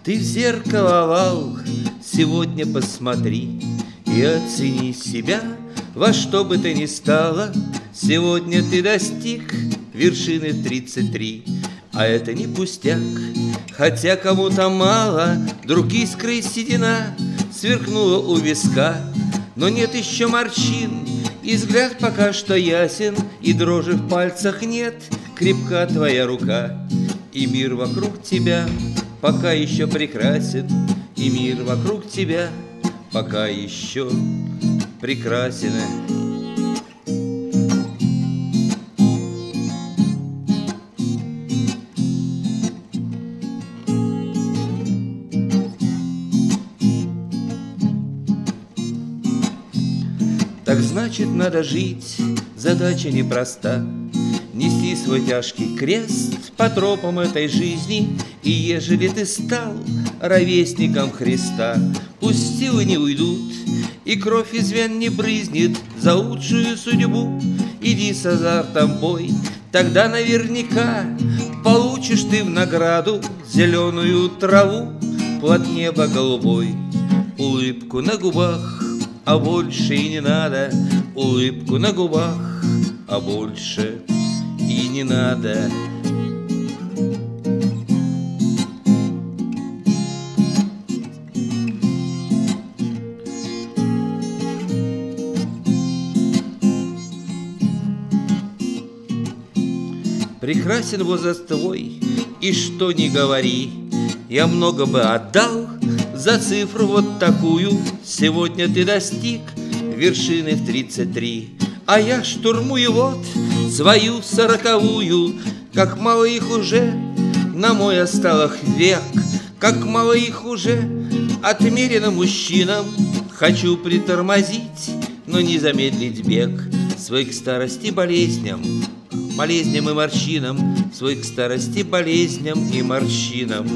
Ты в зеркало овал сегодня посмотри и оцени себя во что бы то ни стало. Сегодня ты достиг вершины 33, а это не пустяк, хотя кому-то мало. Вдруг искрой седина сверкнула у виска, но нет еще морщин, и взгляд пока что ясен, и дрожи в пальцах нет, крепка твоя рука. И мир вокруг тебя пока еще прекрасен, и мир вокруг тебя пока еще прекрасен. Так значит, надо жить, задача непроста, нести свой тяжкий крест по тропам этой жизни. И ежели ты стал ровесником Христа, пусть силы не уйдут, и кровь из вен не брызнет за лучшую судьбу. Иди с азартом в бой, тогда наверняка получишь ты в награду зеленую траву, плод неба голубой, улыбку на губах, а больше и не надо. Улыбку на губах, а больше и не надо. Прекрасен возраст твой, и что ни говори, я много бы отдал за цифру вот такую. Сегодня ты достиг вершины в 33, а я штурмую вот свою 40-ую. Как мало их уже на мой осталых век, как мало их уже отмерено мужчинам. Хочу притормозить, но не замедлить бег свой к старости болезням, болезням и морщинам, свой к старости болезням и морщинам.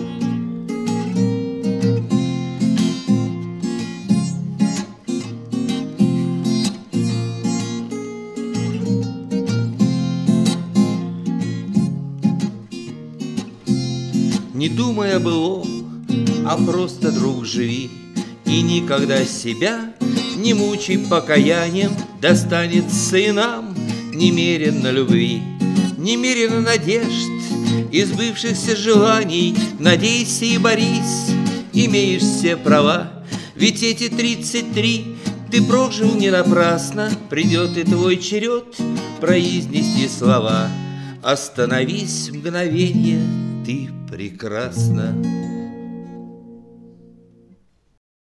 Не думай о былом, а просто, друг, живи, и никогда себя не мучай покаянием. Достанется и нам немерено любви, немерено надежд и сбывшихся желаний. Надейся и борись, имеешь все права, ведь эти 33 ты прожил не напрасно. Придет и твой черед произнести слова. Остановись мгновенье, ты прекрасна.